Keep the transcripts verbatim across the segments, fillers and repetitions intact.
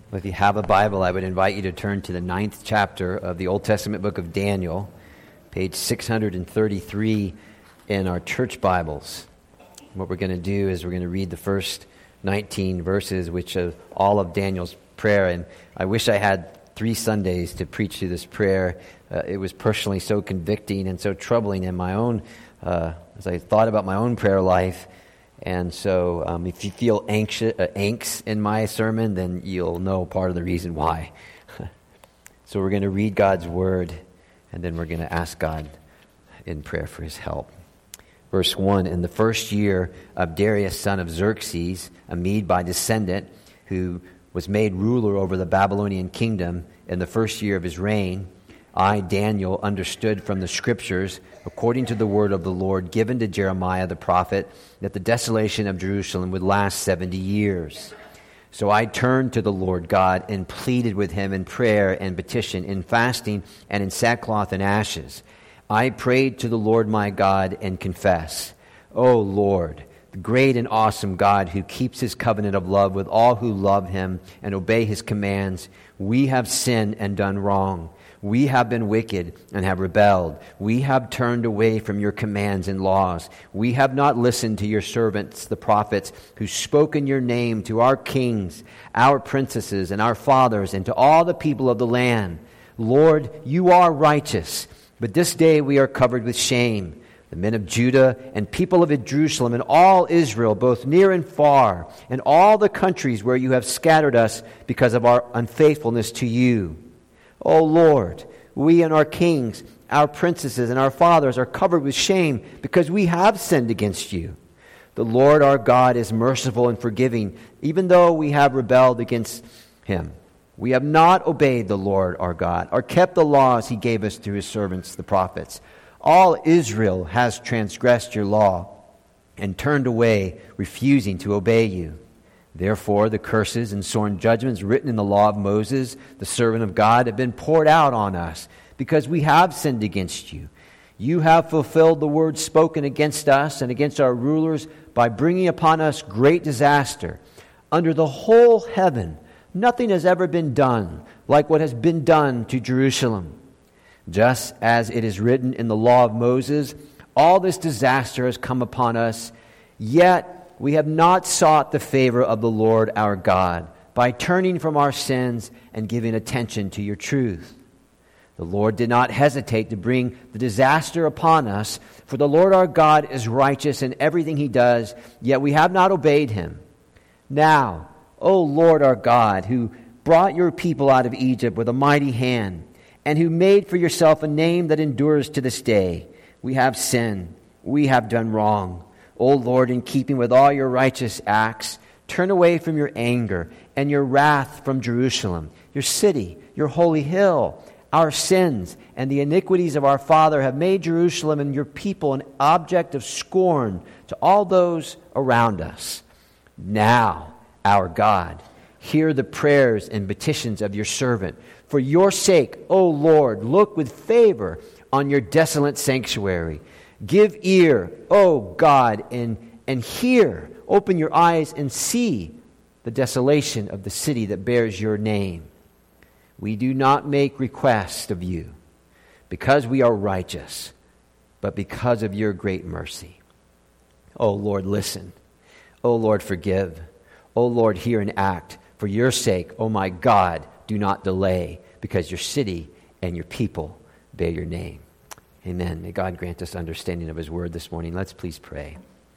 Well, if you have a Bible, I would invite you to turn to the ninth chapter of the Old Testament book of Daniel, page six hundred thirty-three in our church Bibles. What we're going to do is we're going to read the first nineteen verses, which are all of Daniel's prayer. And I wish I had three Sundays to preach through this prayer. Uh, it was personally so convicting and so troubling in my own, uh, as I thought about my own prayer life. And so um, if you feel anxious, uh, angst in my sermon, then you'll know part of the reason why. So we're going to read God's word, and then we're going to ask God in prayer for his help. Verse one, in the first year of Darius, son of Xerxes, a Mede by descendant, who was made ruler over the Babylonian kingdom in the first year of his reign, I, Daniel, understood from the Scriptures, according to the word of the Lord given to Jeremiah the prophet, that the desolation of Jerusalem would last seventy years. So I turned to the Lord God and pleaded with him in prayer and petition, in fasting and in sackcloth and ashes. I prayed to the Lord my God and confess, O Lord, the great and awesome God who keeps his covenant of love with all who love him and obey his commands, we have sinned and done wrong. We have been wicked and have rebelled. We have turned away from your commands and laws. We have not listened to your servants, the prophets, who spoke in your name to our kings, our princesses, and our fathers, and to all the people of the land. Lord, you are righteous, but this day we are covered with shame. The men of Judah and people of Jerusalem and all Israel, both near and far, and all the countries where you have scattered us because of our unfaithfulness to you. O Lord, we and our kings, our princesses, and our fathers are covered with shame because we have sinned against you. The Lord our God is merciful and forgiving, even though we have rebelled against him. We have not obeyed the Lord our God, or kept the laws he gave us through his servants, the prophets. All Israel has transgressed your law and turned away, refusing to obey you. Therefore, the curses and sworn judgments written in the law of Moses, the servant of God, have been poured out on us, because we have sinned against you. You have fulfilled the word spoken against us and against our rulers by bringing upon us great disaster. Under the whole heaven, nothing has ever been done like what has been done to Jerusalem. Just as it is written in the law of Moses, all this disaster has come upon us, yet we have not sought the favor of the Lord our God by turning from our sins and giving attention to your truth. The Lord did not hesitate to bring the disaster upon us, for the Lord our God is righteous in everything he does, yet we have not obeyed him. Now, O Lord our God, who brought your people out of Egypt with a mighty hand, and who made for yourself a name that endures to this day, we have sinned, we have done wrong. O Lord, in keeping with all your righteous acts, turn away from your anger and your wrath from Jerusalem, your city, your holy hill. Our sins and the iniquities of our father have made Jerusalem and your people an object of scorn to all those around us. Now, our God, hear the prayers and petitions of your servant. For your sake, O Lord, look with favor on your desolate sanctuary. Give ear, O God, and, and hear. Open your eyes and see the desolation of the city that bears your name. We do not make request of you because we are righteous, but because of your great mercy. O Lord, listen. O Lord, forgive. O Lord, hear and act. For your sake, O my God, do not delay, because your city and your people bear your name. Amen. May God grant us understanding of his word this morning. Let's please pray.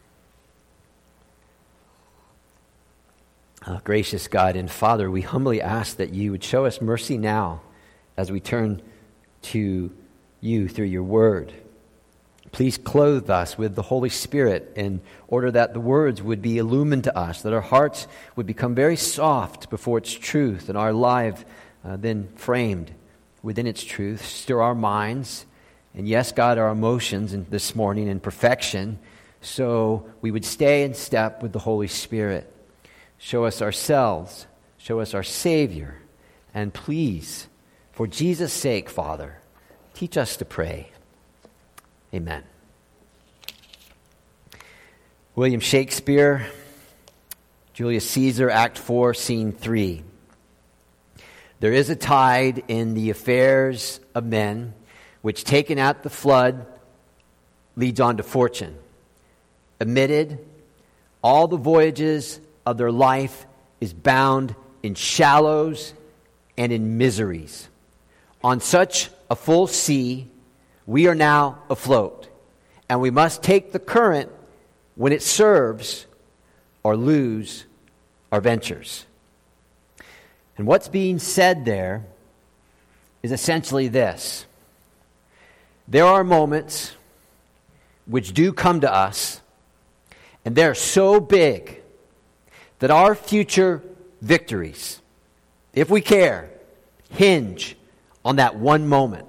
Uh, gracious God and Father, we humbly ask that you would show us mercy now as we turn to you through your word. Please clothe us with the Holy Spirit in order that the words would be illumined to us, that our hearts would become very soft before its truth, and our life uh, then framed within its truth. Stir our minds, and yes, God, our emotions in this morning in perfection, so we would stay in step with the Holy Spirit. Show us ourselves, show us our Savior, and please, for Jesus' sake, Father, teach us to pray. Amen. William Shakespeare, Julius Caesar, Act four, Scene three. There is a tide in the affairs of men, which taken at the flood leads on to fortune. Omitted, all the voyages of their life is bound in shallows and in miseries. On such a full sea, we are now afloat, and we must take the current when it serves or lose our ventures. And what's being said there is essentially this. There are moments which do come to us, and they're so big that our future victories, if we care, hinge on that one moment.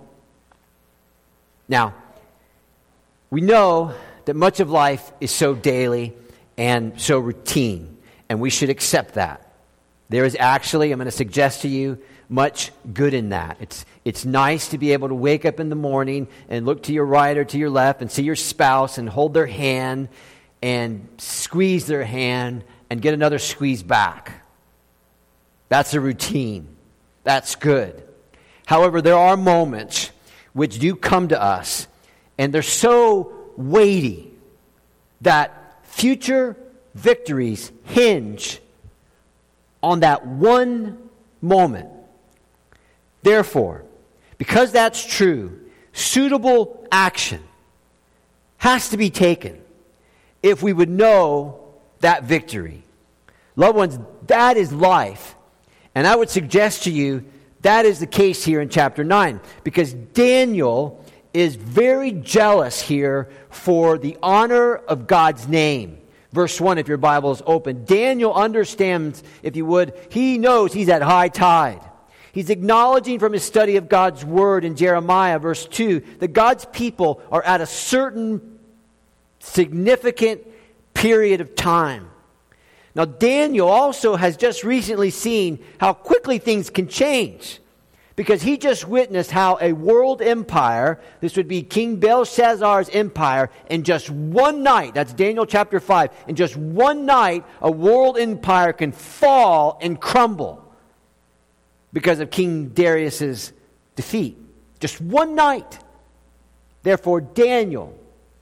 Now, we know that much of life is so daily and so routine, and we should accept that. There is actually, I'm going to suggest to you, much good in that. It's it's nice to be able to wake up in the morning and look to your right or to your left and see your spouse and hold their hand and squeeze their hand and get another squeeze back. That's a routine. That's good. However, there are moments which do come to us, and they're so weighty that future victories hinge on that one moment. Therefore, because that's true, suitable action has to be taken if we would know that victory. Loved ones, that is life. And I would suggest to you that is the case here in chapter nine, because Daniel is very jealous here for the honor of God's name. Verse one, if your Bible is open. Daniel understands, if you would, he knows he's at high tide. He's acknowledging from his study of God's word in Jeremiah, verse two, that God's people are at a certain significant period of time. Now, Daniel also has just recently seen how quickly things can change, because he just witnessed how a world empire, this would be King Belshazzar's empire, in just one night, that's Daniel chapter five, in just one night, a world empire can fall and crumble because of King Darius's defeat. Just one night. Therefore, Daniel,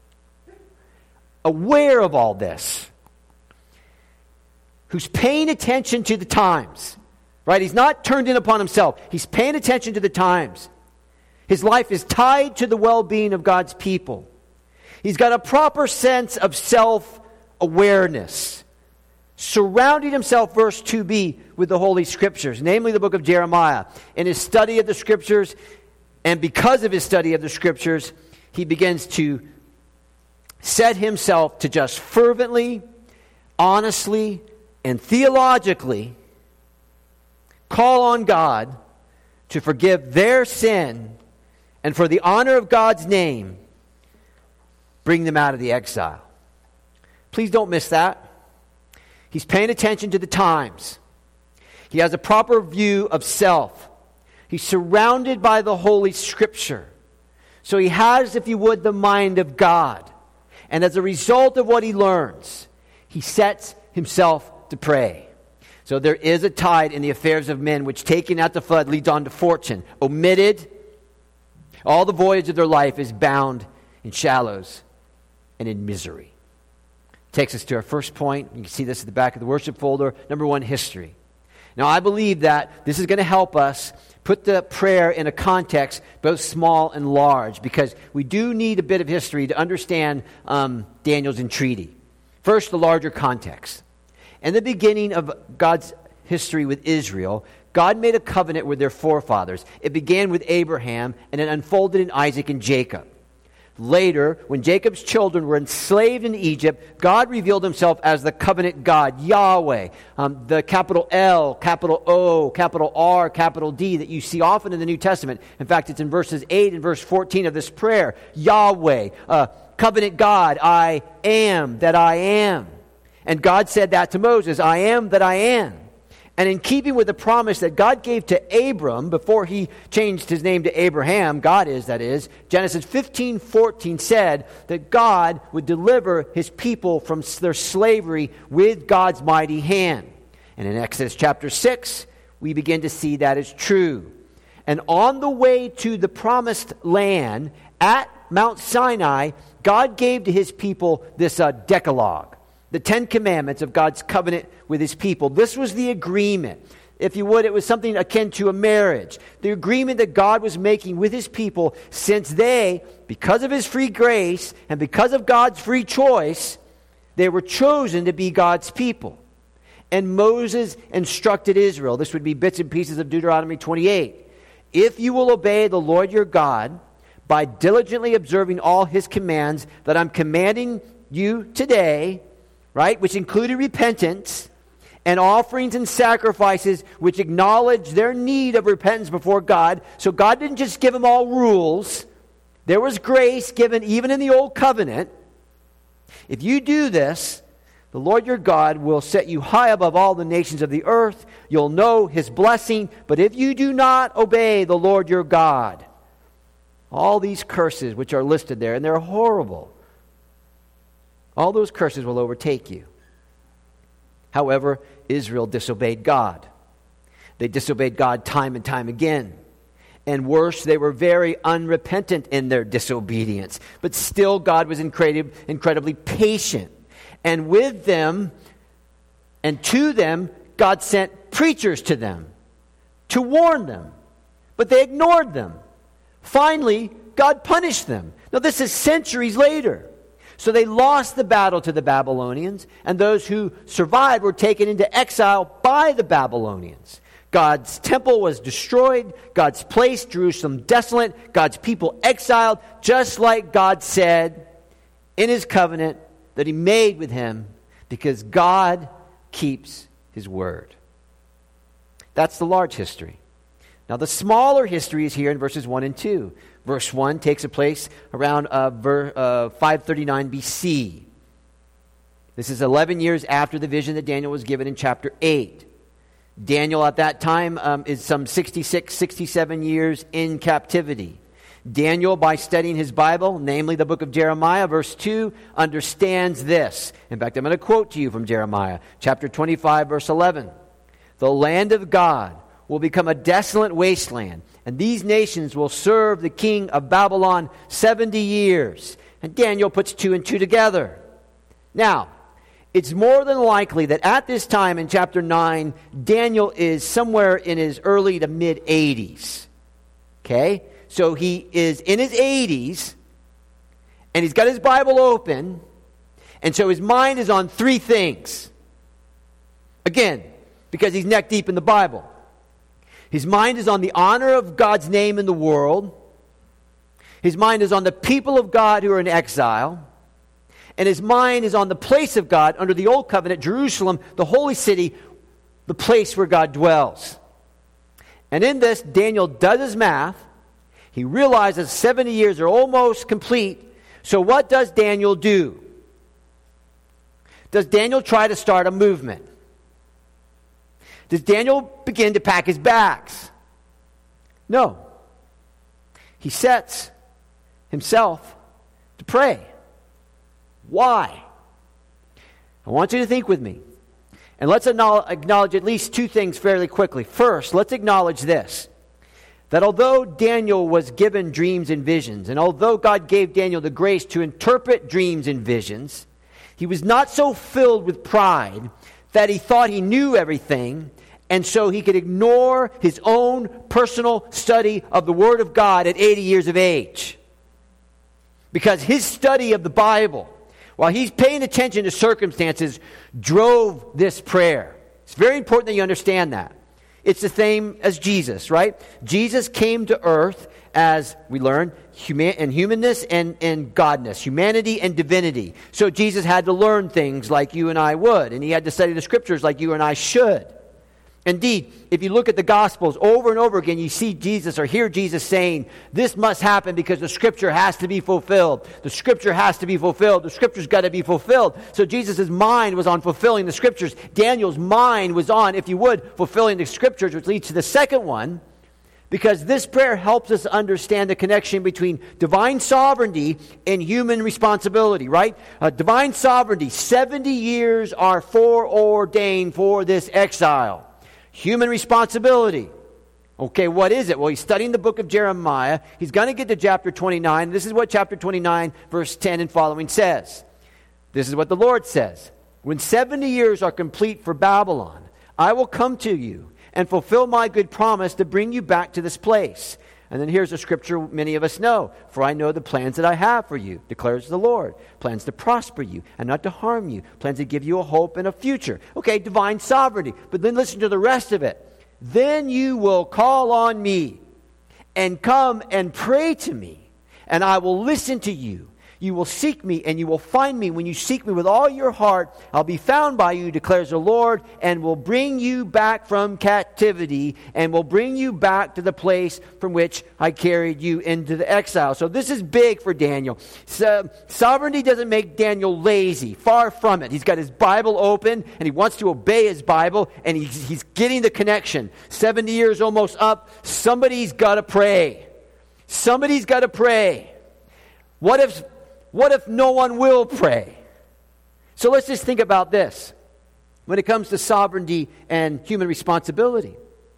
aware of all this, who's paying attention to the times, right? He's not turned in upon himself. He's paying attention to the times. His life is tied to the well-being of God's people. He's got a proper sense of self-awareness, surrounding himself, verse two b, with the Holy Scriptures, namely the book of Jeremiah. In his study of the Scriptures, and because of his study of the Scriptures, he begins to set himself to just fervently, honestly, and theologically call on God to forgive their sin, and for the honor of God's name, bring them out of the exile. Please don't miss that. He's paying attention to the times. He has a proper view of self. He's surrounded by the Holy Scripture. So he has, if you would, the mind of God. And as a result of what he learns, he sets himself to pray. So there is a tide in the affairs of men, which taken at the flood leads on to fortune. Omitted, all the voyage of their life is bound in shallows and in misery. Takes us to our first point. You can see this at the back of the worship folder. Number one, history. Now, I believe that this is going to help us put the prayer in a context, both small and large, because we do need a bit of history to understand um, Daniel's entreaty. First, the larger context. In the beginning of God's history with Israel, God made a covenant with their forefathers. It began with Abraham, and it unfolded in Isaac and Jacob. Later, when Jacob's children were enslaved in Egypt, God revealed himself as the covenant God, Yahweh. Um, the capital L, capital O, capital R, capital D that you see often in the New Testament. In fact, it's in verses eight and verse fourteen of this prayer. Yahweh, uh, covenant God, I am that I am. And God said that to Moses, I am that I am. And in keeping with the promise that God gave to Abram before he changed his name to Abraham, God is, that is, Genesis fifteen fourteen said that God would deliver his people from their slavery with God's mighty hand. And in Exodus chapter six, we begin to see that is true. And on the way to the promised land at Mount Sinai, God gave to his people this uh, Decalogue, the Ten Commandments of God's covenant with his people. This was the agreement. If you would, it was something akin to a marriage. The agreement that God was making with his people, since they, because of his free grace and because of God's free choice, they were chosen to be God's people. And Moses instructed Israel. This would be bits and pieces of Deuteronomy twenty-eight. If you will obey the Lord your God by diligently observing all his commands that I'm commanding you today, right, which included repentance, and offerings and sacrifices which acknowledge their need of repentance before God. So God didn't just give them all rules. There was grace given even in the old covenant. If you do this, the Lord your God will set you high above all the nations of the earth. You'll know his blessing. But if you do not obey the Lord your God, all these curses which are listed there, and they're horrible, all those curses will overtake you. However, Israel disobeyed God. They disobeyed God time and time again. And worse, they were very unrepentant in their disobedience. But still, God was incredib- incredibly patient. And with them and to them, God sent preachers to them to warn them. But they ignored them. Finally, God punished them. Now, this is centuries later. So they lost the battle to the Babylonians, and those who survived were taken into exile by the Babylonians. God's temple was destroyed, God's place, Jerusalem, desolate, God's people exiled, just like God said in his covenant that he made with him, because God keeps his word. That's the large history. Now, the smaller history is here in verses one and two. Verse one takes a place around uh, ver, uh, five thirty-nine B C. This is eleven years after the vision that Daniel was given in chapter eight. Daniel at that time um, is some sixty-six, sixty-seven years in captivity. Daniel, by studying his Bible, namely the book of Jeremiah, verse two, understands this. In fact, I'm going to quote to you from Jeremiah, chapter twenty-five, verse eleven. The land of God will become a desolate wasteland, and these nations will serve the king of Babylon seventy years. And Daniel puts two and two together. Now, it's more than likely that at this time in chapter nine, Daniel is somewhere in his early to mid-eighties. Okay? So he is in his eighties, and he's got his Bible open, and so his mind is on three things. Again, because he's neck deep in the Bible. His mind is on the honor of God's name in the world. His mind is on the people of God who are in exile. And his mind is on the place of God under the old covenant, Jerusalem, the holy city, the place where God dwells. And in this, Daniel does his math. He realizes seventy years are almost complete. So what does Daniel do? Does Daniel try to start a movement? Does Daniel begin to pack his bags? No. He sets himself to pray. Why? I want you to think with me. And let's acknowledge at least two things fairly quickly. First, let's acknowledge this. That although Daniel was given dreams and visions, and although God gave Daniel the grace to interpret dreams and visions, he was not so filled with pride that he thought he knew everything, and so he could ignore his own personal study of the Word of God at eighty years of age. Because his study of the Bible, while he's paying attention to circumstances, drove this prayer. It's very important that you understand that. It's the same as Jesus, right? Jesus came to earth as, we learn, human, and humanness and, and godness, humanity and divinity. So Jesus had to learn things like you and I would, and he had to study the Scriptures like you and I should. Indeed, if you look at the Gospels over and over again, you see Jesus or hear Jesus saying, this must happen because the Scripture has to be fulfilled. The Scripture has to be fulfilled. The Scripture's got to be fulfilled. So Jesus' mind was on fulfilling the Scriptures. Daniel's mind was on, if you would, fulfilling the Scriptures, which leads to the second one, because this prayer helps us understand the connection between divine sovereignty and human responsibility, right? Uh, divine sovereignty, seventy years are foreordained for this exile. Human responsibility. Okay, what is it? Well, he's studying the book of Jeremiah. He's going to get to chapter twenty-nine. This is what chapter twenty-nine, verse ten and following says. This is what the Lord says. When seventy years are complete for Babylon, I will come to you and fulfill my good promise to bring you back to this place. And then here's a scripture many of us know. For I know the plans that I have for you, declares the Lord. Plans to prosper you and not to harm you. Plans to give you a hope and a future. Okay, divine sovereignty. But then listen to the rest of it. Then you will call on me and come and pray to me, and I will listen to you. You will seek me, and you will find me. When you seek me with all your heart, I'll be found by you, declares the Lord, and will bring you back from captivity, and will bring you back to the place from which I carried you into the exile. So this is big for Daniel. So, sovereignty doesn't make Daniel lazy. Far from it. He's got his Bible open, and he wants to obey his Bible, and he's, he's getting the connection. seventy years almost up. Somebody's got to pray. Somebody's got to pray. What if... What if no one will pray? So let's just think about this when it comes to sovereignty and human responsibility.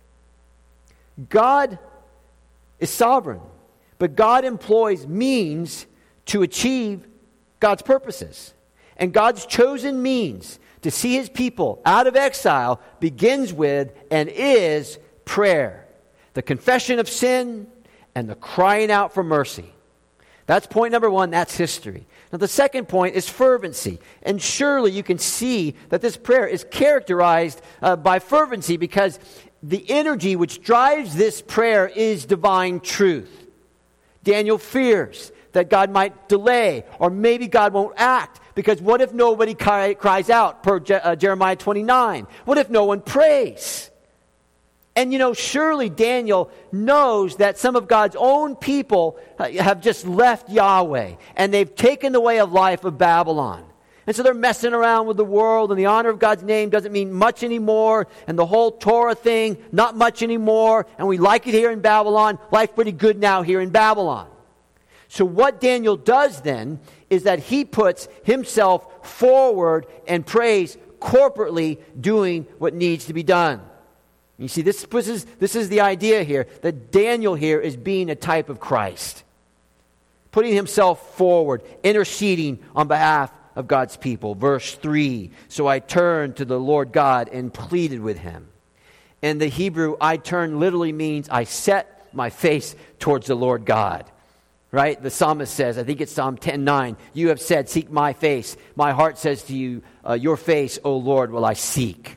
God is sovereign, but God employs means to achieve God's purposes. And God's chosen means to see his people out of exile begins with and is prayer. The confession of sin and the crying out for mercy. That's point number one. That's history. Now, the second point is fervency. And surely you can see that this prayer is characterized uh, by fervency because the energy which drives this prayer is divine truth. Daniel fears that God might delay, or maybe God won't act, because what if nobody cry, cries out, per Je- uh, Jeremiah twenty-nine? What if no one prays? And you know, surely Daniel knows that some of God's own people have just left Yahweh, and they've taken the way of life of Babylon. And so they're messing around with the world, and the honor of God's name doesn't mean much anymore, and the whole Torah thing, not much anymore, and we like it here in Babylon. Life's pretty good now here in Babylon. So what Daniel does then is that he puts himself forward and prays corporately, doing what needs to be done. You see, this, this, is, this is the idea here, that Daniel here is being a type of Christ. Putting himself forward, interceding on behalf of God's people. Verse three, so I turned to the Lord God and pleaded with him. In the Hebrew, I turn literally means I set my face towards the Lord God. Right? The psalmist says, I think it's Psalm ten nine, you have said, seek my face. My heart says to you, uh, your face, O Lord, will I seek.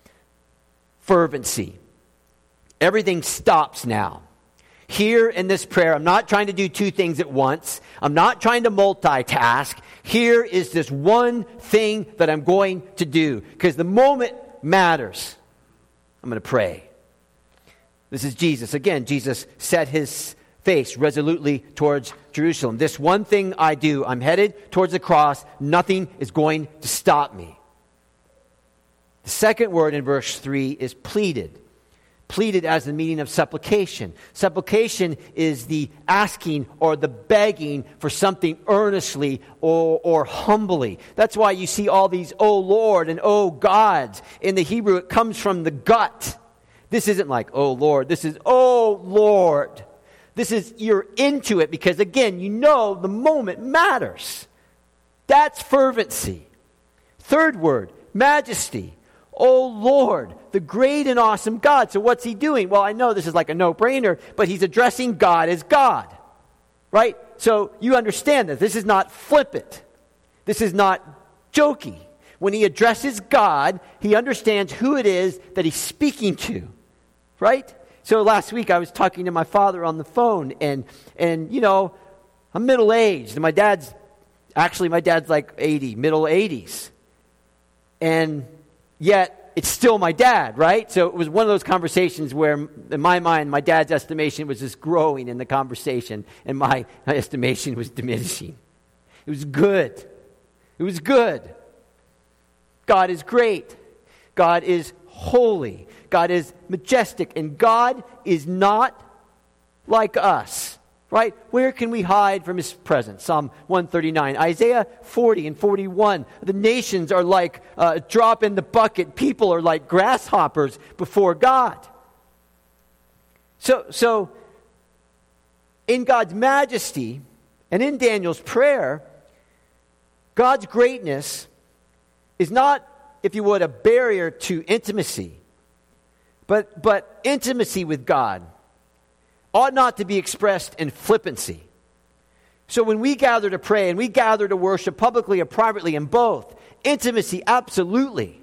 Fervency. Everything stops now. Here in this prayer, I'm not trying to do two things at once. I'm not trying to multitask. Here is this one thing that I'm going to do, because the moment matters. I'm going to pray. This is Jesus. Again, Jesus set his face resolutely towards Jerusalem. This one thing I do, I'm headed towards the cross. Nothing is going to stop me. The second word in verse three is pleaded. Pleaded as the meaning of supplication. Supplication is the asking or the begging for something earnestly or, or humbly. That's why you see all these, oh Lord and oh God. In the Hebrew, it comes from the gut. This isn't like, oh Lord. This is, oh Lord. This is, you're into it because, again, you know the moment matters. That's fervency. Third word, majesty. Oh Lord, the great and awesome God. So what's he doing? Well, I know this is like a no-brainer, but he's addressing God as God. Right? So you understand that this is not flippant. This is not jokey. When he addresses God, he understands who it is that he's speaking to. Right? So last week I was talking to my father on the phone, and, and you know, I'm middle-aged, and my dad's, actually my dad's like eighty, middle eighties. And yet, it's still my dad, right? So it was one of those conversations where, in my mind, my dad's estimation was just growing in the conversation, and my, my estimation was diminishing. It was good. It was good. God is great. God is holy. God is majestic. And God is not like us. right? Where can we hide from his presence? Psalm one thirty-nine, Isaiah forty and forty-one. The nations are like a drop in the bucket. People are like grasshoppers before God. So, so in God's majesty and in Daniel's prayer, God's greatness is not, if you would, a barrier to intimacy. But, but intimacy with God ought not to be expressed in flippancy. So when we gather to pray and we gather to worship publicly or privately, in both, intimacy, absolutely,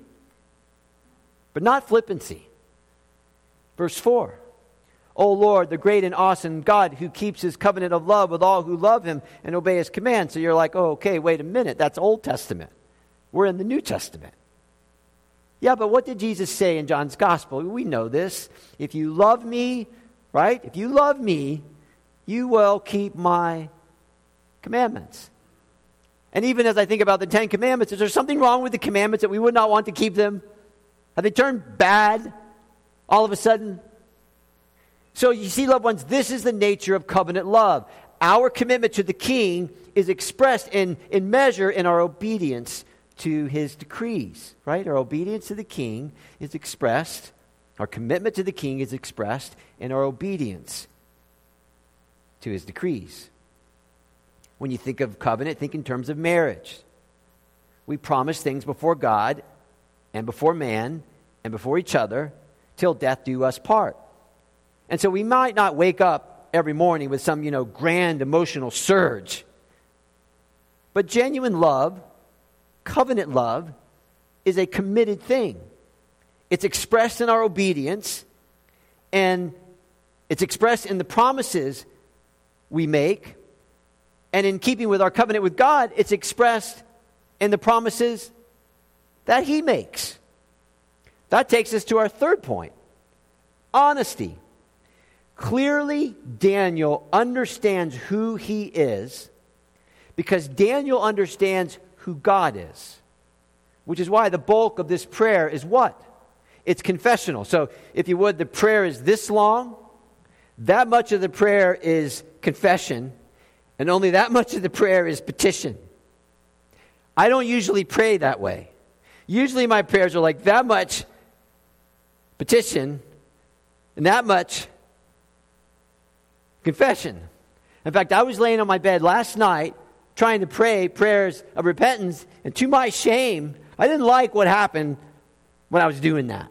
but not flippancy. Verse four, O Lord, the great and awesome God who keeps his covenant of love with all who love him and obey his commands. So you're like, oh, okay, wait a minute, that's Old Testament. We're in the New Testament. Yeah, but what did Jesus say in John's Gospel? We know this. If you love me, right? If you love me, you will keep my commandments. And even as I think about the Ten Commandments, is there something wrong with the commandments that we would not want to keep them? Have they turned bad all of a sudden? So you see, loved ones, this is the nature of covenant love. Our commitment to the King is expressed in, in measure in our obedience to his decrees, right? Our obedience to the King is expressed, our commitment to the King is expressed in our obedience to his decrees. When you think of covenant, think in terms of marriage. We promise things before God and before man and before each other till death do us part. And so we might not wake up every morning with some, you know, grand emotional surge. But genuine love, covenant love, is a committed thing. It's expressed in our obedience, and it's expressed in the promises we make. And in keeping with our covenant with God, it's expressed in the promises that he makes. That takes us to our third point. Honesty. Clearly, Daniel understands who he is because Daniel understands who God is, which is why the bulk of this prayer is what? It's confessional. So, if you would, the prayer is this long. That much of the prayer is confession, and only that much of the prayer is petition. I don't usually pray that way. Usually my prayers are like that much petition and that much confession. In fact, I was laying on my bed last night trying to pray prayers of repentance, and to my shame, I didn't like what happened when I was doing that.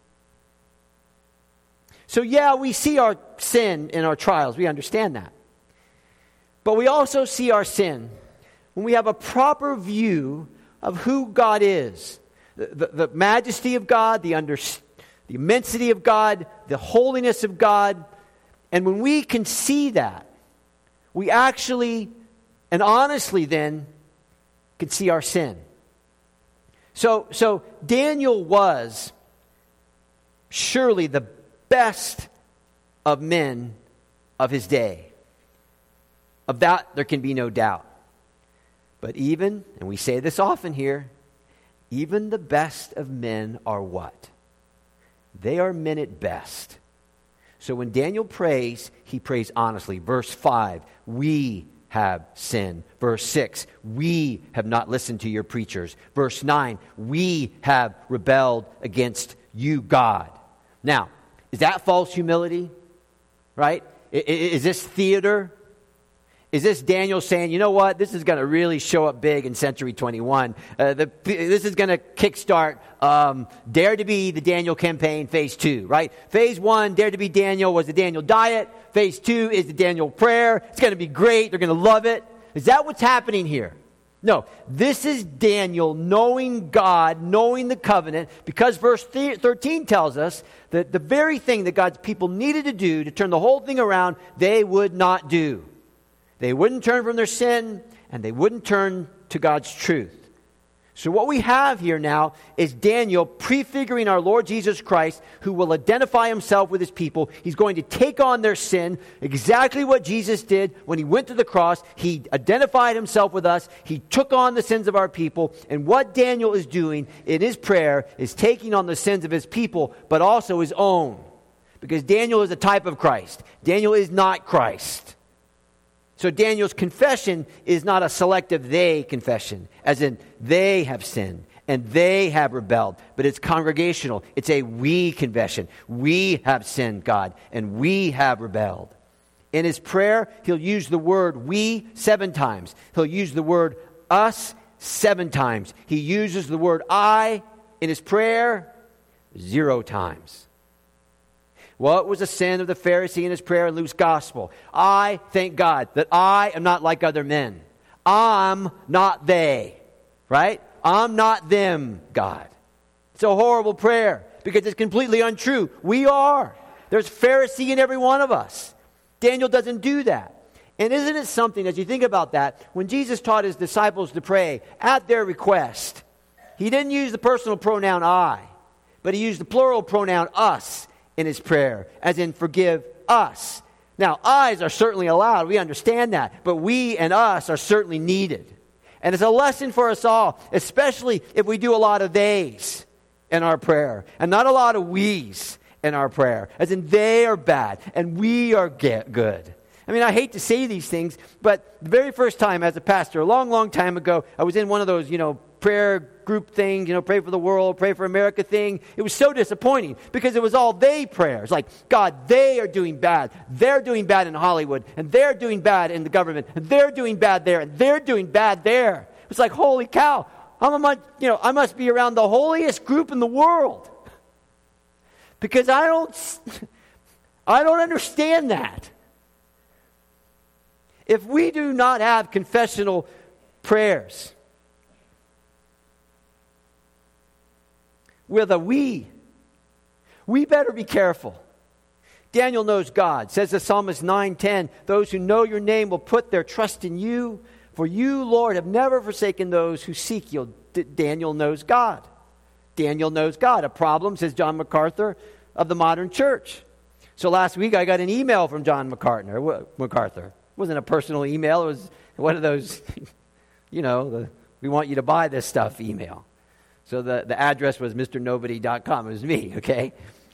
So yeah, we see our sin in our trials. We understand that. But we also see our sin when we have a proper view of who God is. The, the, the majesty of God, the, under, the immensity of God, the holiness of God. And when we can see that, we actually and honestly then can see our sin. So, so Daniel was surely the best of men of his day. Of that there can be no doubt. But even, and we say this often here, even the best of men are what? They are men at best. So when Daniel prays, he prays honestly. Verse five, we have sinned. Verse six, we have not listened to your preachers. Verse nine, we have rebelled against you, God. Now, is that false humility? Right? Is this theater? Is this Daniel saying, you know what, this is going to really show up big in Century twenty-one. Uh, the, this is going to kickstart um, Dare to Be the Daniel campaign phase two, right? Phase one, Dare to Be Daniel, was the Daniel diet. Phase two is the Daniel prayer. It's going to be great. They're going to love it. Is that what's happening here? No, this is Daniel knowing God, knowing the covenant, because verse thirteen tells us that the very thing that God's people needed to do to turn the whole thing around, they would not do. They wouldn't turn from their sin, and they wouldn't turn to God's truth. So what we have here now is Daniel prefiguring our Lord Jesus Christ, who will identify himself with his people. He's going to take on their sin, exactly what Jesus did when he went to the cross. He identified himself with us. He took on the sins of our people. And what Daniel is doing in his prayer is taking on the sins of his people, but also his own. Because Daniel is a type of Christ. Daniel is not Christ. So Daniel's confession is not a selective they confession, as in they have sinned and they have rebelled, but it's congregational. It's a we confession. We have sinned, God, and we have rebelled. In his prayer, he'll use the word we seven times. He'll use the word us seven times. He uses the word I in his prayer zero times. What was the sin of the Pharisee in his prayer in Luke's gospel? I thank God that I am not like other men. I'm not they, right? I'm not them, God. It's a horrible prayer because it's completely untrue. We are. There's Pharisee in every one of us. Daniel doesn't do that. And isn't it something, as you think about that, when Jesus taught his disciples to pray at their request, he didn't use the personal pronoun I, but he used the plural pronoun us in his prayer, as in forgive us. Now, I's are certainly allowed. We understand that. But we and us are certainly needed. And it's a lesson for us all, especially if we do a lot of theys in our prayer and not a lot of we's in our prayer, as in they are bad and we are get good. I mean, I hate to say these things, but the very first time as a pastor, a long, long time ago, I was in one of those, you know, prayer group things, you know, pray for the world, pray for America thing. It was so disappointing because it was all they prayers. Like, God, they are doing bad. They're doing bad in Hollywood, and they're doing bad in the government, and they're doing bad there, and they're doing bad there. It's like, holy cow, I'm a, you know, I must be around the holiest group in the world because I don't, I don't understand that. If we do not have confessional prayers with a we, we better be careful. Daniel knows God. Says the psalmist nine ten, those who know your name will put their trust in you. For you, Lord, have never forsaken those who seek you. D- Daniel knows God. Daniel knows God. A problem, says John MacArthur, of the modern church. So last week I got an email from John MacArthur. MacArthur. It wasn't a personal email. It was one of those, you know, the, we want you to buy this stuff email. So the, the address was Mister Nobody dot com. It was me, okay?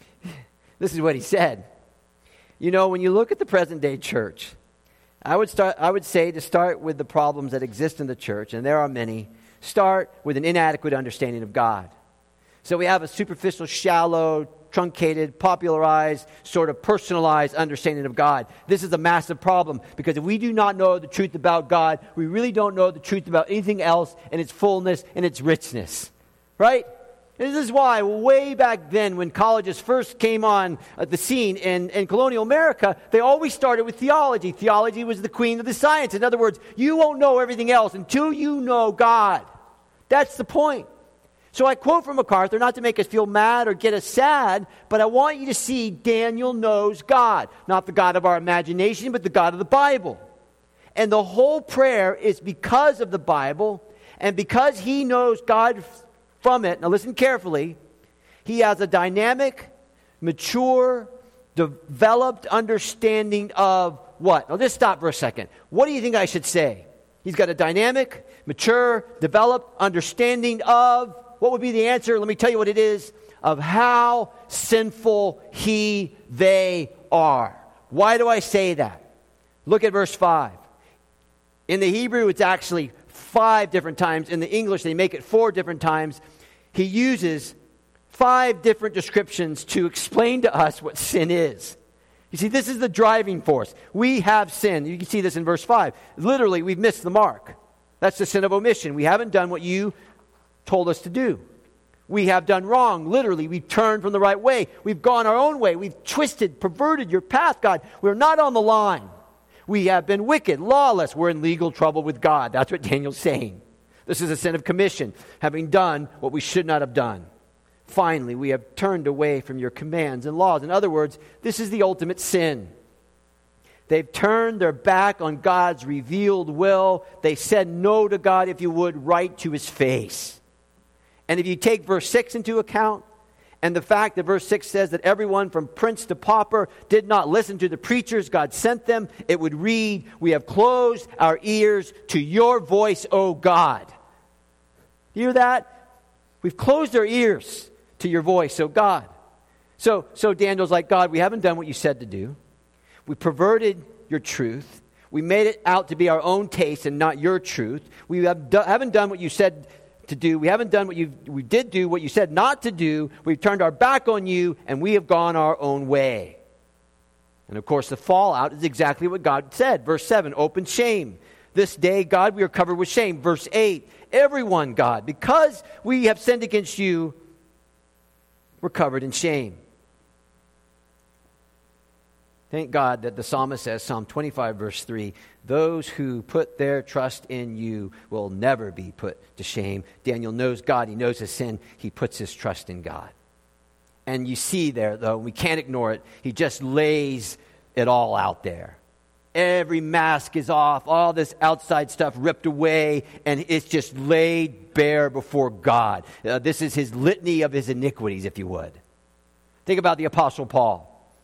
This is what he said. You know, when you look at the present day church, I would start. I would say to start with the problems that exist in the church, and there are many, start with an inadequate understanding of God. So we have a superficial, shallow, truncated, popularized, sort of personalized understanding of God. This is a massive problem because if we do not know the truth about God, we really don't know the truth about anything else in its fullness and its richness. Right? And this is why way back then when colleges first came on the scene in, in colonial America, they always started with theology. Theology was the queen of the science. In other words, you won't know everything else until you know God. That's the point. So I quote from MacArthur, not to make us feel mad or get us sad, but I want you to see Daniel knows God. Not the God of our imagination, but the God of the Bible. And the whole prayer is because of the Bible and because he knows God from it. Now listen carefully. He has a dynamic, mature, developed understanding of what? Now just stop for a second. What do you think I should say? He's got a dynamic, mature, developed understanding of, what would be the answer? Let me tell you what it is. Of how sinful he, they are. Why do I say that? Look at verse five. In the Hebrew, it's actually five different times. In the English, they make it four different times. He uses five different descriptions to explain to us what sin is. You see, this is the driving force. We have sinned. You can see this in verse five. Literally, we've missed the mark. That's the sin of omission. We haven't done what you told us to do. We have done wrong. Literally, we've turned from the right way. We've gone our own way. We've twisted, perverted your path, God. We're not on the line. We have been wicked, lawless. We're in legal trouble with God. That's what Daniel's saying. This is a sin of commission, having done what we should not have done. Finally, we have turned away from your commands and laws. In other words, this is the ultimate sin. They've turned their back on God's revealed will. They said no to God, if you would, right to his face. And if you take verse six into account, and the fact that verse six says that everyone from prince to pauper did not listen to the preachers God sent them, it would read, we have closed our ears to your voice, O God. Hear that? We've closed our ears to your voice, O God. So, so Daniel's like, God, we haven't done what you said to do. We perverted your truth. We made it out to be our own taste and not your truth. We have do- haven't done what you said to do. We haven't done what you we did do what you said not to do. We've turned our back on you, and we have gone our own way. And of course, the fallout is exactly what God said. Verse seven, open shame. This day, God, we are covered with shame. Verse eight, everyone, God, because we have sinned against you, we're covered in shame. Thank God that the psalmist says, Psalm twenty-five, verse three, those who put their trust in you will never be put to shame. Daniel knows God. He knows his sin. He puts his trust in God. And you see there, though, we can't ignore it. He just lays it all out there. Every mask is off, all this outside stuff ripped away, and it's just laid bare before God. Uh, this is his litany of his iniquities, if you would. Think about the Apostle Paul.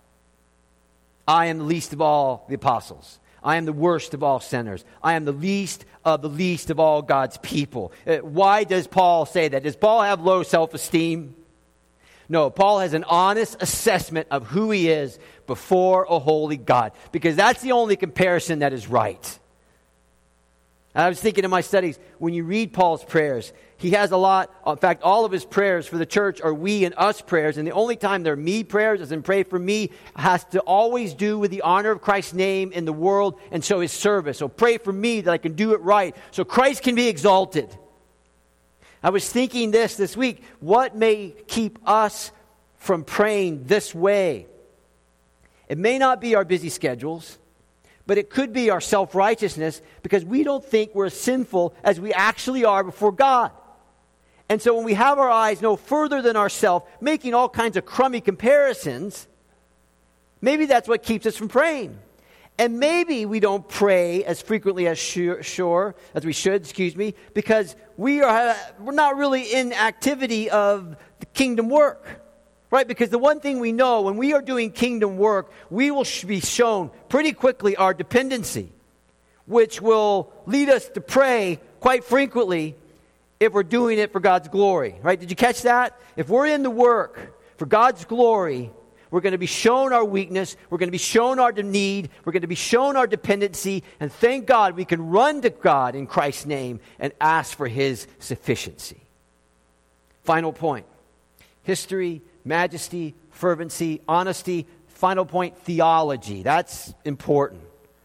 I am the least of all the apostles. I am the worst of all sinners. I am the least of the least of all God's people. Uh, why does Paul say that? Does Paul have low self-esteem? No, Paul has an honest assessment of who he is before a holy God, because that's the only comparison that is right. I was thinking in my studies, when you read Paul's prayers, he has a lot, in fact, all of his prayers for the church are we and us prayers, and the only time they're me prayers, as in pray for me, has to always do with the honor of Christ's name in the world, and so his service. So pray for me that I can do it right, so Christ can be exalted. I was thinking this this week, what may keep us from praying this way? It may not be our busy schedules, but it could be our self-righteousness, because we don't think we're as sinful as we actually are before God. And so when we have our eyes no further than ourselves, making all kinds of crummy comparisons, maybe that's what keeps us from praying. And maybe we don't pray as frequently as sure, sure as we should, excuse me, because we are we're not really in activity of the kingdom work. Right? Because the one thing we know, when we are doing kingdom work, we will be shown pretty quickly our dependency, which will lead us to pray quite frequently if we're doing it for God's glory. Right? Did you catch that? If we're in the work for God's glory, we're going to be shown our weakness, we're going to be shown our need, we're going to be shown our dependency, and thank God we can run to God in Christ's name and ask for his sufficiency. Final point. History, majesty, fervency, honesty. Final point, theology. That's important.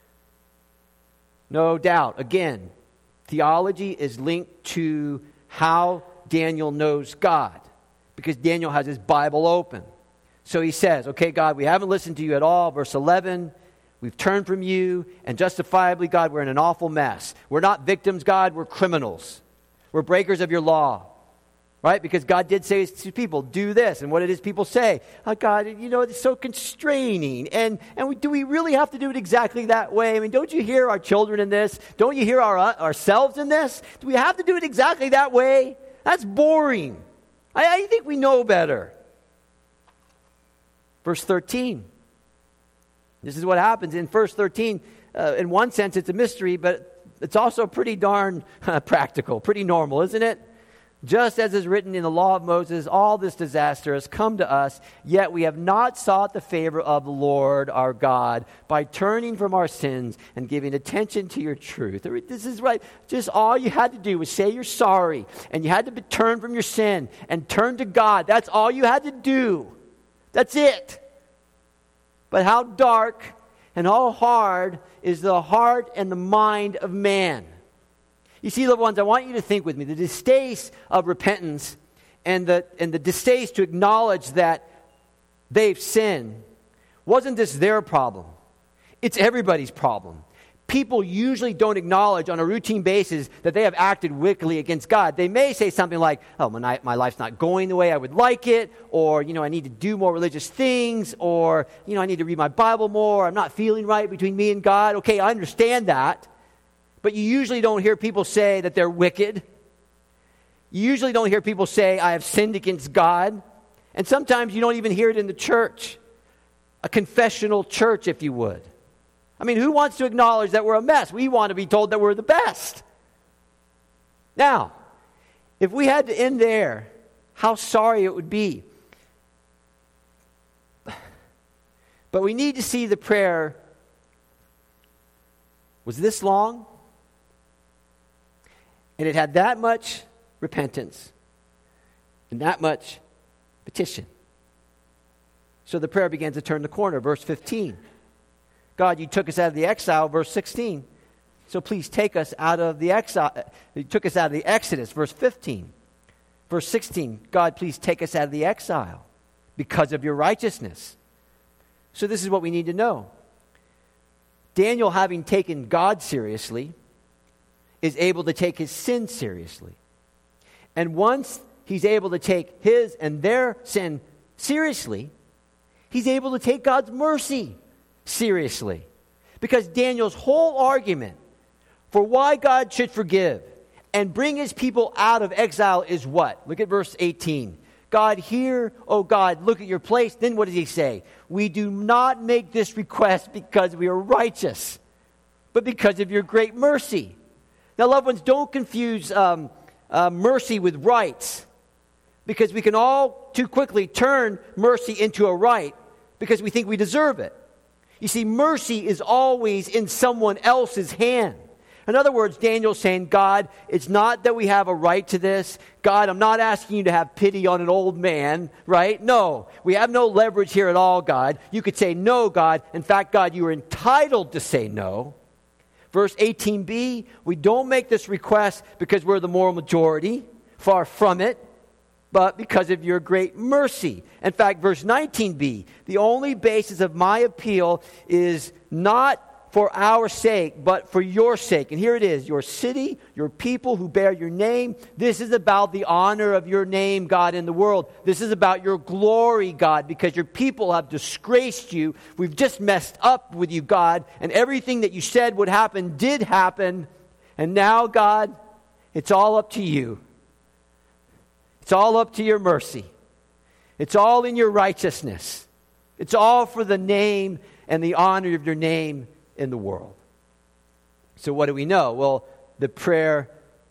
No doubt. Again, theology is linked to how Daniel knows God, because Daniel has his Bible open. So he says, okay, God, we haven't listened to you at all. Verse eleven, we've turned from you, and justifiably, God, we're in an awful mess. We're not victims, God, we're criminals. We're breakers of your law. Right? Because God did say to people, do this. And what did his people say? Oh, God, you know, it's so constraining. And and we, do we really have to do it exactly that way? I mean, don't you hear our children in this? Don't you hear our uh, ourselves in this? Do we have to do it exactly that way? That's boring. I, I think we know better. Verse thirteen. This is what happens in verse thirteen. Uh, in one sense, it's a mystery, but it's also pretty darn uh, practical, pretty normal, isn't it? Just as is written in the law of Moses, all this disaster has come to us, yet we have not sought the favor of the Lord our God by turning from our sins and giving attention to your truth. This is right. Just all you had to do was say you're sorry, and you had to turn from your sin and turn to God. That's all you had to do. That's it. But how dark and how hard is the heart and the mind of man. You see, loved ones, I want you to think with me. The distaste of repentance and the, and the distaste to acknowledge that they've sinned wasn't just their problem. It's everybody's problem. People usually don't acknowledge on a routine basis that they have acted wickedly against God. They may say something like, oh, my, my life's not going the way I would like it, or, you know, I need to do more religious things, or, you know, I need to read my Bible more, I'm not feeling right between me and God. Okay, I understand that. But you usually don't hear people say that they're wicked. You usually don't hear people say, I have sinned against God. And sometimes you don't even hear it in the church. A confessional church, if you would. I mean, who wants to acknowledge that we're a mess? We want to be told that we're the best. Now, if we had to end there, how sorry it would be. But we need to see the prayer was this long, and it had that much repentance and that much petition. So the prayer began to turn the corner. Verse fifteen. God, you took us out of the exile. Verse sixteen. So please take us out of the exile. You took us out of the Exodus. Verse fifteen. Verse sixteen. God, please take us out of the exile because of your righteousness. So this is what we need to know. Daniel, having taken God seriously, is able to take his sin seriously. And once he's able to take his and their sin seriously, he's able to take God's mercy seriously. Because Daniel's whole argument for why God should forgive and bring his people out of exile is what? Look at verse eighteen. God, hear, oh God, look at your place. Then what does he say? We do not make this request because we are righteous, but because of your great mercy. Now, loved ones, don't confuse um, uh, mercy with rights, because we can all too quickly turn mercy into a right because we think we deserve it. You see, mercy is always in someone else's hand. In other words, Daniel's saying, God, it's not that we have a right to this. God, I'm not asking you to have pity on an old man, right? No, we have no leverage here at all, God. You could say no, God. In fact, God, you are entitled to say no. Verse eighteen b, we don't make this request because we're the moral majority. Far from it. But because of your great mercy. In fact, verse nineteen b, the only basis of my appeal is not for our sake, but for your sake. And here it is, your city, your people who bear your name. This is about the honor of your name, God, in the world. This is about your glory, God, because your people have disgraced you. We've just messed up with you, God, and everything that you said would happen did happen. And now, God, it's all up to you. It's all up to your mercy. It's all in your righteousness. It's all for the name and the honor of your name in the world. So what do we know? Well, the prayer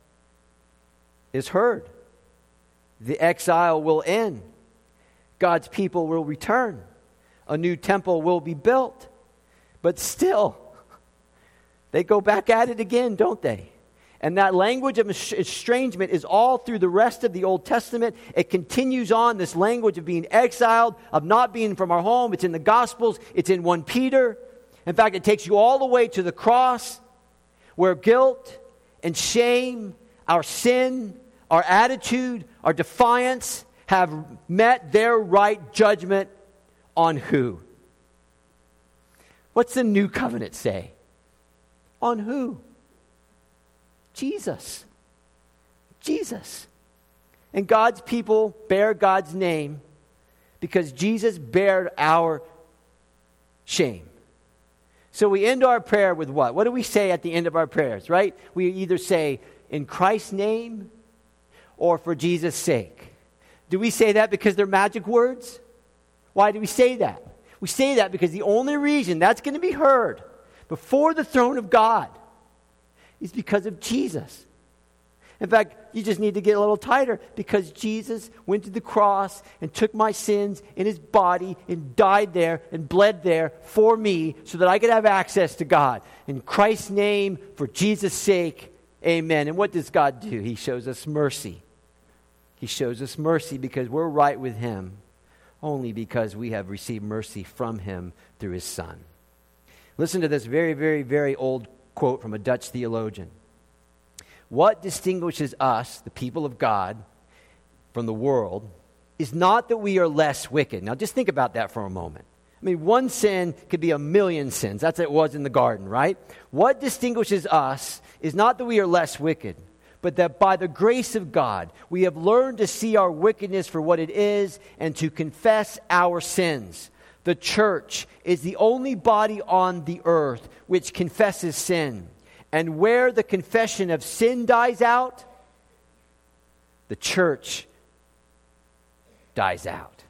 is heard. The exile will end. God's people will return. A new temple will be built. But still, they go back at it again, don't they? And that language of estrangement is all through the rest of the Old Testament. It continues on, this language of being exiled, of not being from our home. It's in the Gospels. It's in First Peter. In fact, it takes you all the way to the cross, where guilt and shame, our sin, our attitude, our defiance have met their right judgment on who? What's the new covenant say? On who? Jesus. Jesus. And God's people bear God's name because Jesus bared our shame. So we end our prayer with what? What do we say at the end of our prayers, right? We either say, in Christ's name, or for Jesus' sake. Do we say that because they're magic words? Why do we say that? We say that because the only reason that's going to be heard before the throne of God is because of Jesus. In fact, you just need to get a little tighter, because Jesus went to the cross and took my sins in his body and died there and bled there for me so that I could have access to God. In Christ's name, for Jesus' sake, amen. And what does God do? He shows us mercy. He shows us mercy because we're right with him, only because we have received mercy from him through his Son. Listen to this very, very, very old quote from a Dutch theologian. What distinguishes us, the people of God, from the world is not that we are less wicked. Now just think about that for a moment. I mean, one sin could be a million sins. That's what it was in the garden, right? What distinguishes us is not that we are less wicked, but that by the grace of God, we have learned to see our wickedness for what it is and to confess our sins. The church is the only body on the earth which confesses sin. And where the confession of sin dies out, the church dies out.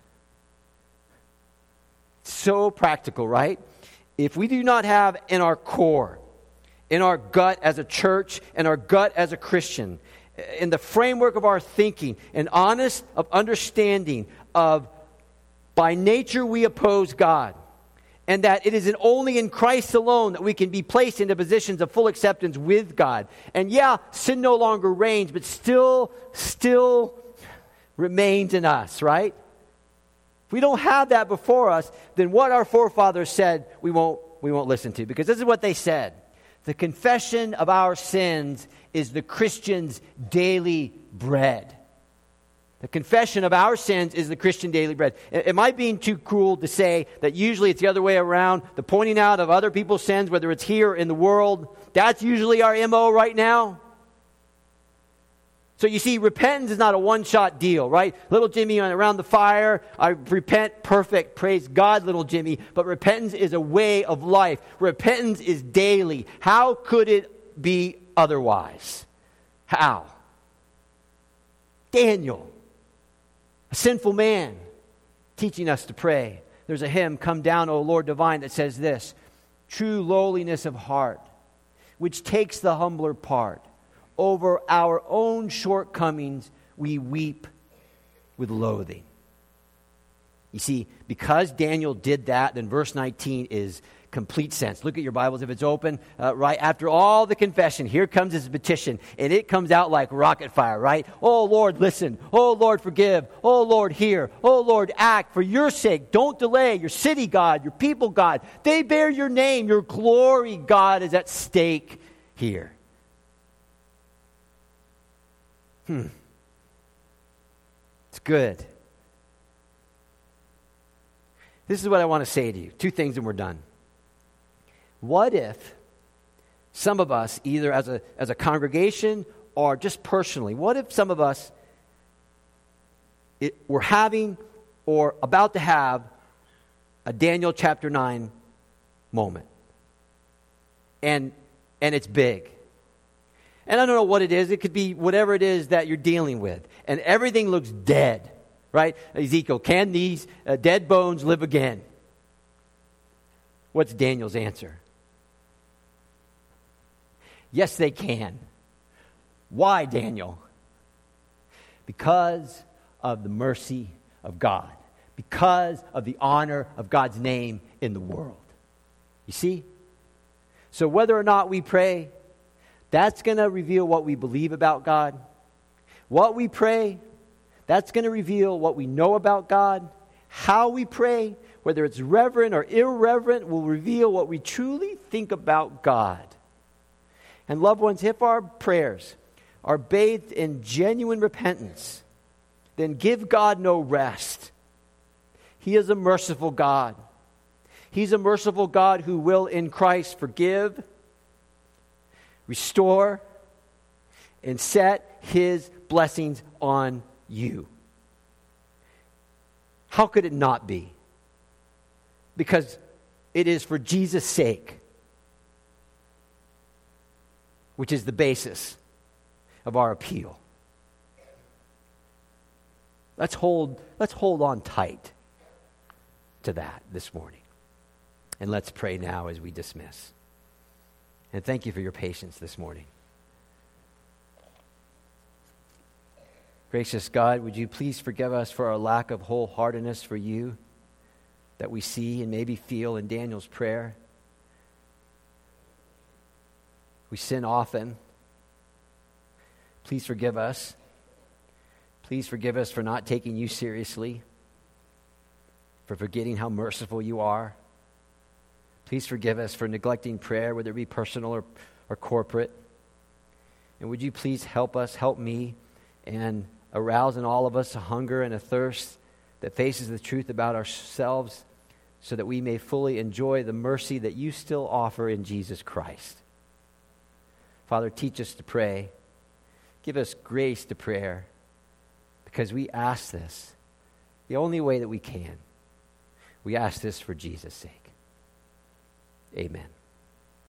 So practical, right? If we do not have in our core, in our gut as a church, in our gut as a Christian, in the framework of our thinking, an honest of understanding of by nature we oppose God, And that it is in only in Christ alone that we can be placed into positions of full acceptance with God. And yeah, sin no longer reigns, but still, still remains in us, right? If we don't have that before us, then what our forefathers said, we won't, we won't listen to. Because this is what they said. The confession of our sins is the Christian's daily bread. The confession of our sins is the Christian daily bread. Am I being too cruel to say that usually it's the other way around? The pointing out of other people's sins, whether it's here or in the world, that's usually our M O right now? So you see, repentance is not a one-shot deal, right? Little Jimmy around the fire, I repent, perfect, praise God, little Jimmy. But repentance is a way of life. Repentance is daily. How could it be otherwise? How? Daniel, a sinful man, teaching us to pray. There's a hymn, Come Down, O Lord Divine, that says this: true lowliness of heart, which takes the humbler part. Over our own shortcomings, we weep with loathing. You see, because Daniel did that, then verse nineteen is complete sense. Look at your Bibles if it's open. Uh, right after all the confession, here comes his petition, and it comes out like rocket fire, right? Oh, Lord, listen. Oh, Lord, forgive. Oh, Lord, hear. Oh, Lord, act. For your sake, don't delay. Your city, God, your people, God, they bear your name. Your glory, God, is at stake here. Hmm. It's good. This is what I want to say to you. Two things and we're done. What if some of us, either as a, as a congregation or just personally, what if some of us it, were having or about to have a Daniel chapter nine moment? And, and it's big. And I don't know what it is. It could be whatever it is that you're dealing with. And everything looks dead, right? Ezekiel, can these uh, dead bones live again? What's Daniel's answer? Yes, they can. Why, Daniel? Because of the mercy of God. Because of the honor of God's name in the world. You see? So whether or not we pray, that's going to reveal what we believe about God. What we pray, that's going to reveal what we know about God. How we pray, whether it's reverent or irreverent, will reveal what we truly think about God. And loved ones, if our prayers are bathed in genuine repentance, then give God no rest. He is a merciful God. He's a merciful God who will in Christ forgive, restore, and set His blessings on you. How could it not be? Because it is for Jesus' sake, which is the basis of our appeal. Let's hold, let's hold on tight to that this morning. And let's pray now as we dismiss. And thank you for your patience this morning. Gracious God, would you please forgive us for our lack of wholeheartedness for you that we see and maybe feel in Daniel's prayer. We sin often. Please forgive us. Please forgive us for not taking you seriously, for forgetting how merciful you are. Please forgive us for neglecting prayer, whether it be personal or, or corporate. And would you please help us, help me, and arouse in all of us a hunger and a thirst that faces the truth about ourselves so that we may fully enjoy the mercy that you still offer in Jesus Christ. Father, teach us to pray. Give us grace to prayer because we ask this the only way that we can. We ask this for Jesus' sake. Amen.